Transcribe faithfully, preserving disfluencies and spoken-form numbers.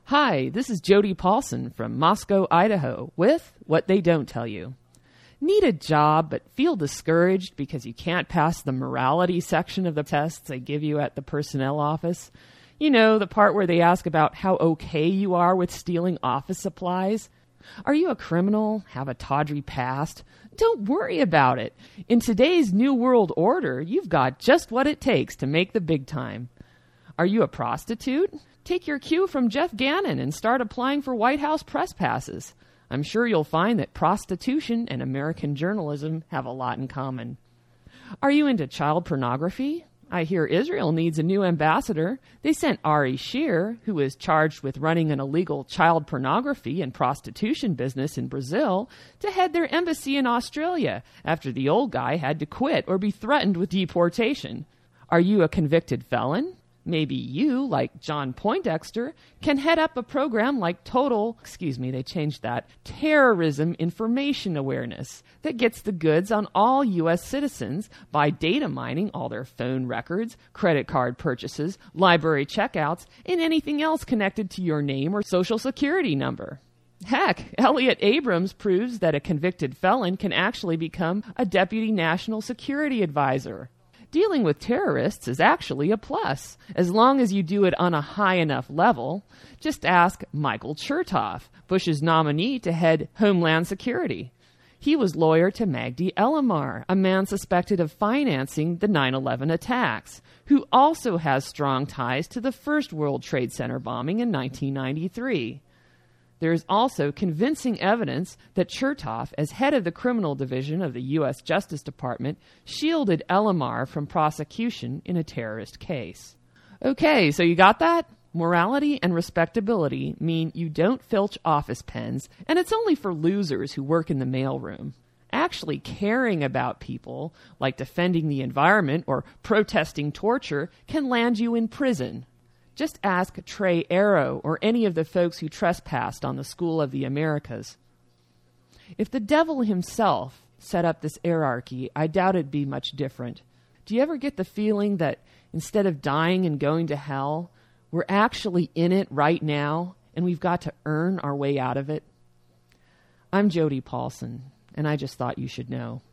Hi, this is Jody Paulson from Moscow, Idaho, with What They Don't Tell You. Need a job but feel discouraged because you can't pass the morality section of the tests they give you at the personnel office? You know, the part where they ask about how okay you are with stealing office supplies? Are you a criminal? Have a tawdry past? Don't worry about it. In today's new world order, you've got just what it takes to make the big time. Are you a prostitute? Take your cue from Jeff Gannon and start applying for White House press passes. I'm sure you'll find that prostitution and American journalism have a lot in common. Are you into child pornography? I hear Israel needs a new ambassador. They sent Ari Shear, who is charged with running an illegal child pornography and prostitution business in Brazil, to head their embassy in Australia after the old guy had to quit or be threatened with deportation. Are you a convicted felon? Maybe you, like John Poindexter, can head up a program like Total, excuse me, they changed that, Terrorism Information Awareness that gets the goods on all U S citizens by data mining all their phone records, credit card purchases, library checkouts, and anything else connected to your name or social security number. Heck, Elliot Abrams proves that a convicted felon can actually become a deputy national security advisor. Dealing with terrorists is actually a plus, as long as you do it on a high enough level. Just ask Michael Chertoff, Bush's nominee to head Homeland Security. He was lawyer to Magdi Elamar, a man suspected of financing the nine eleven attacks, who also has strong ties to the first World Trade Center bombing in nineteen ninety-three. There is also convincing evidence that Chertoff, as head of the criminal division of the U S Justice Department, shielded Elamar from prosecution in a terrorist case. Okay, so you got that? Morality and respectability mean you don't filch office pens, and it's only for losers who work in the mailroom. Actually caring about people, like defending the environment or protesting torture, can land you in prison. Just ask Trey Arrow or any of the folks who trespassed on the School of the Americas. If the devil himself set up this hierarchy, I doubt it'd be much different. Do you ever get the feeling that instead of dying and going to hell, we're actually in it right now and we've got to earn our way out of it? I'm Jody Paulson, and I just thought you should know.